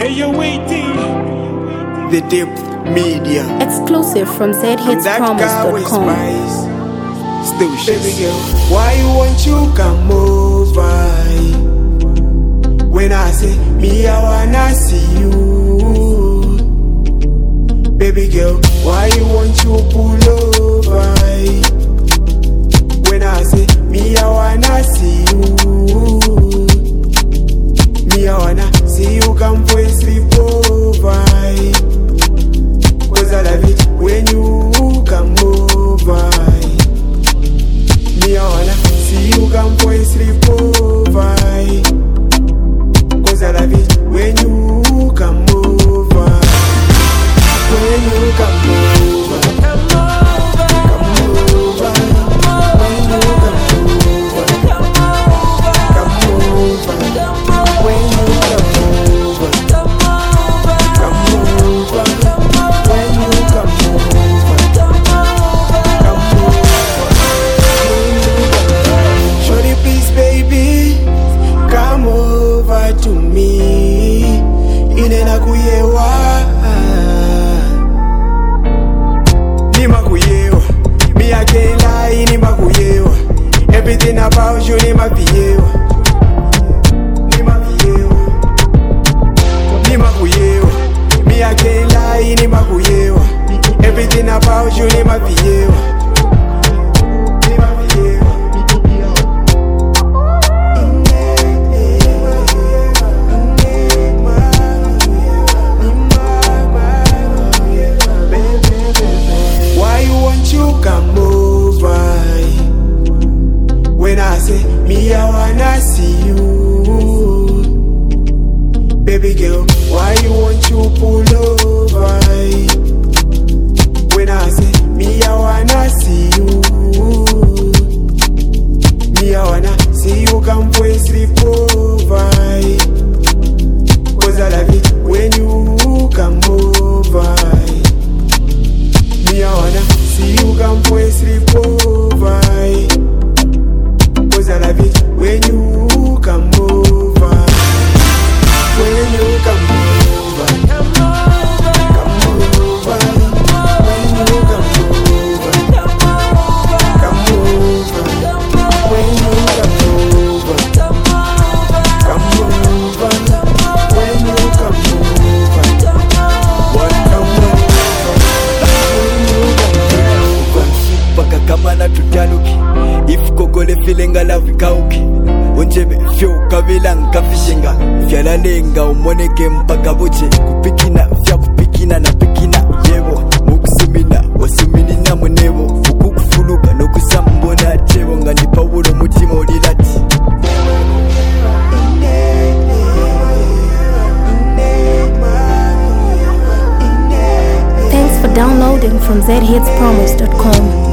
Hey, you're waiting. The Deep Media. Exclusive from zhitspromise.com. Still baby girl, why you want you come over? When I say me, I wanna see you. Baby girl, why you want you pull over? When I say me, I wanna see you. Me, I wanna see you come for a sleepover. Cause I love it when you come over. Me, I wanna see you come for a sleepover. Cause I love it when you come over. When you come over. Come over. When you come over. Come over. When you come over. Come over. When you come over. Shorty, please, baby, come over to me. Inena kuyewa, nima kuyewa. Me I can't lie, nima kuyewa. Everything about you, nima kuyewa. Nima kuyewa, nima kuyewa. Me I can't lie, nima kuyewa. Everything about you, nima kuyewa. Nima kuyewa. Why you want you come over? When I say me, I wanna see you. Baby girl, why you want you pull over? When I say me, I wanna see you. Me, I wanna see you come for a sleepover. Cause I love it when you come over. Me, I wanna see you come for a sleepover. Cause I love it when you come over. When you come over. Come over. When you come over. Come over. When you come over. Come over. When you come over. What come over? Paka kama na tutanuki if kokole feelinga love kauki unjebe fyo kabila nkafishinga vyalalenga umoneke mpaka buche kupikina vya kupikina na pikina yebo mukusumina wasumini na mwenebo ukukufuluka nokusambona tebo ngani pawulo mutima olilati. Thanks for downloading from zhitspromise.com.